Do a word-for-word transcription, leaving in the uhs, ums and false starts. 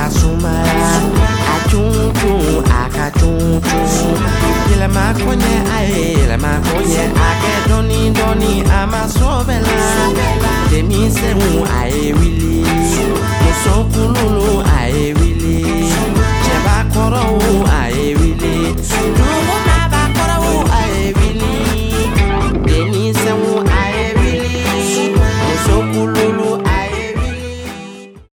Akasumaya, achunchu, akachunchu. Ile makonye aye, ile makonye ake doni doni amasovela. Demi se mu aye wili, muso kululu.